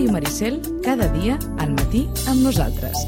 Ràdio Maricel, cada dia al matí amb nosaltres.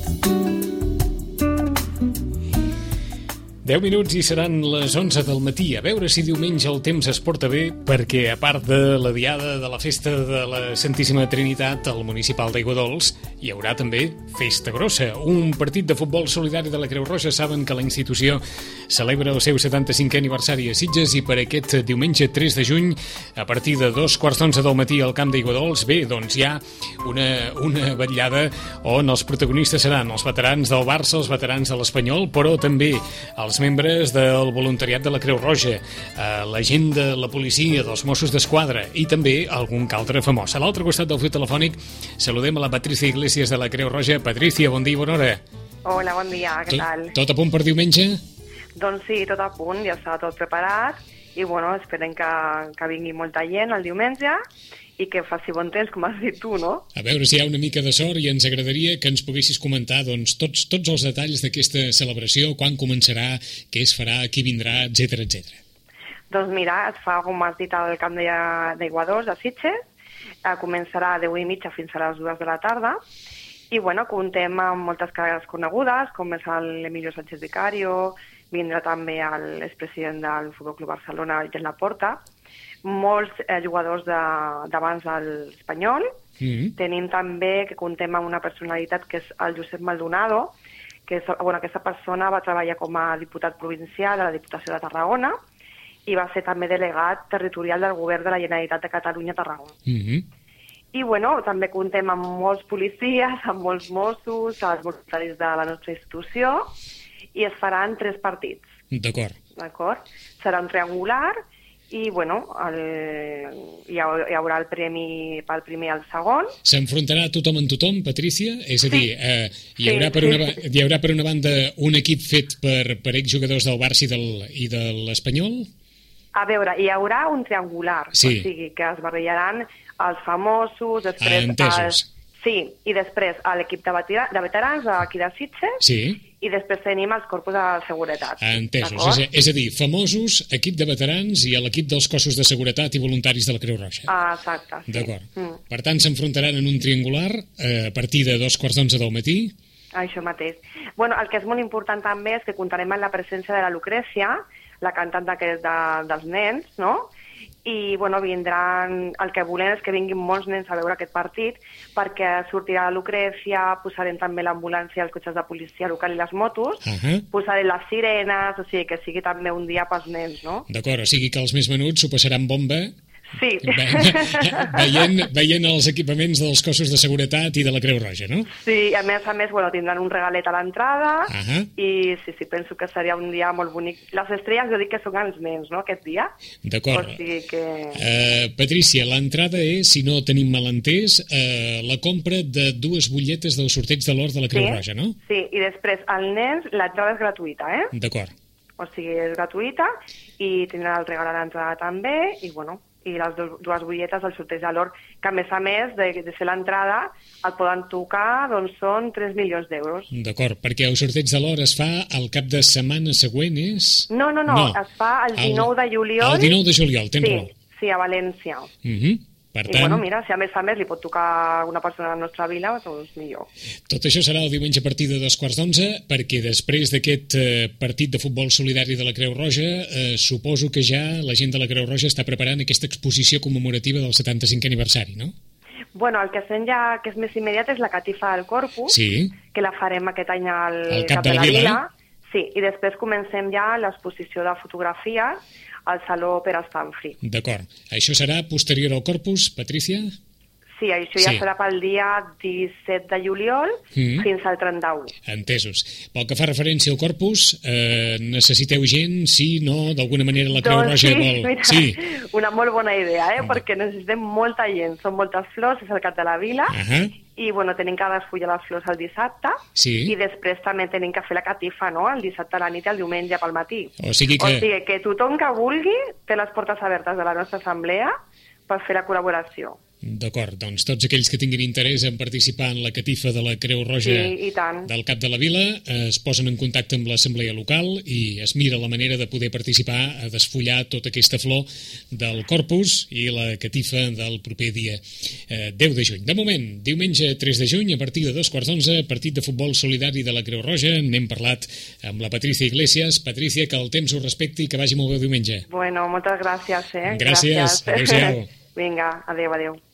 10 minuts i seran les 11 del matí. A veure si diumenge el temps es porta bé, perquè a part de la diada de la festa de la Santíssima Trinitat al municipal d'Aiguadols, hi haurà també Festa Grossa, un partit de futbol solidari de la Creu Roja. Saben que la institució celebra el seu 75è aniversari a Sitges i per aquest diumenge 3 de juny, a partir de 2:15 del matí al camp d'Aiguadols, bé, doncs hi ha una vetllada on els protagonistes seran els veterans del Barça, els veterans de l'Espanyol, però també els membres del voluntariat de la Creu Roja, la gent de la policia, dels Mossos d'Esquadra i també algun que altre famós. A l'altre costat del fil telefònic saludem a la Patricia Iglesias de la Creu Roja. Patricia, bon dia i bona hora. Hola, bon dia, què tal? Tot a punt per diumenge? Doncs sí, tot a punt, ja està tot preparat i bueno, esperem que vingui molta gent el diumenge i que faci bon temps, com has dit tu, no? A veure si hi ha una mica de sort i ens agradaria que ens poguessis comentar doncs, tots els detalls d'aquesta celebració, quan començarà, què es farà, qui vindrà, etc. Doncs mira, es fa, com has dit, al camp d'Aiguadols, a Sitges, començarà a 10:30 fins a les 2 de la tarda i bueno, comptem amb moltes cares conegudes, com és l'Emilio Sánchez Vicario, vindrà també l'expresident del Futbol Club Barcelona, Gent Laporta, molts jugadors d'abans de l'Espanyol. Tenim també que comptem amb una personalitat que és el Josep Maldonado, que aquesta persona va treballar com a diputat provincial de la Diputació de Tarragona i va ser també delegat territorial del govern de la Generalitat de Catalunya a Tarragona. I bueno, també comptem amb molts policies, amb molts Mossos, els voluntaris de la nostra institució, i es faran 3 partits. D'acord. Serà un triangular i bueno, hi haurà el premi pel primer i el segon. S'enfrontarà tothom amb tothom, Patricia? És a dir, hi haurà per una banda un equip fet per exjugadors del Barça i de l'Espanyol? A veure, hi haurà un triangular, o sigui que es barrejaran els famosos, després i després l'equip de veterans aquí de Sitges, i després tenim els corpus de seguretat. Entesos, és a dir, famosos, equip de veterans i l'equip dels cossos de seguretat i voluntaris de la Creu Roja. Exacte, sí. D'acord. Per tant, s'enfrontaran en un triangular a partir de 2:15 del matí. Això mateix. Bueno, el que és molt important també és que comptarem amb la presència de la Lucrècia, la cantant dels nens, no? I bueno, vindran, el que volem és que vinguin molts nens a veure aquest partit, perquè sortirà la Lucrècia, posarem també l'ambulància, els cotxes de policia local i les motos, posarem les sirenes, o sigui que sigui també un dia pels nens, no? D'acord, o sigui que els més menuts s'ho passaran bomba. Sí. Veient els equipaments dels cossos de seguretat i de la Creu Roja, no? Sí, a més, bueno, tindran un regalet a l'entrada i sí, penso que seria un dia molt bonic. Les estrelles jo dic que són els nens, no?, aquest dia. D'acord. O sigui que... Patricia, l'entrada és, si no tenim malentès, la compra de 2 butlletes del sorteig de l'or de la Creu Roja, no? Sí, i després, als nens, l'entrada és gratuïta, D'acord. O sigui, és gratuïta i tindran el regal a l'entrada també i, bueno, i les 2 butlletes del sorteig de l'or, que a més de ser l'entrada, el poden tocar, doncs són 3 milions d'euros. D'acord, perquè el sorteig de l'or es fa al cap de setmana següent, és? No, es fa el 19 de juliol. El 19 de juliol, tens raó. Sí, a València. Per I tant... bueno, mira, si a més li pot tocar una persona de la nostra vila, doncs millor. Tot això serà el diumenge a partir de 2:15, perquè després d'aquest partit de futbol solidari de la Creu Roja, suposo que ja la gent de la Creu Roja està preparant aquesta exposició commemorativa del 75è aniversari, no? Bueno, el que fem ja, que és més immediat, és la catifa del Corpus, que la farem aquest any al Cap de la Vila. Sí, i després comencem ja l'exposició de fotografies al Saló Pere Estanfri. D'acord. Això serà posterior al Corpus, Patricia? Sí, això ja serà pel dia 17 de juliol fins al 31. Entesos. Pel que fa referència al Corpus, necessiteu gent, sí, no? D'alguna manera la Creu Roja vol... Mira, una molt bona idea, perquè necessitem molta gent. Són moltes flors, és el Cap de la Vila, i bueno, tenim que desfollar les flors el dissabte, i després també tenim que fer la catifa, no?, el dissabte a la nit i el diumenge pel matí. O sigui que tothom que vulgui té les portes obertes de la nostra assemblea per fer la col·laboració. D'acord, doncs tots aquells que tinguin interès en participar en la catifa de la Creu Roja del Cap de la Vila es posen en contacte amb l'assemblea local i es mira la manera de poder participar a desfollar tota aquesta flor del Corpus i la catifa del proper dia 10 de juny. De moment, diumenge 3 de juny, a partir de 2:15, partit de futbol solidari de la Creu Roja. N'hem parlat amb la Patricia Iglesias. Patricia, que el temps ho respecti i que vagi molt bé el diumenge. Bueno, moltes gràcies. Gràcies. Adéu-siau. Vinga, adéu.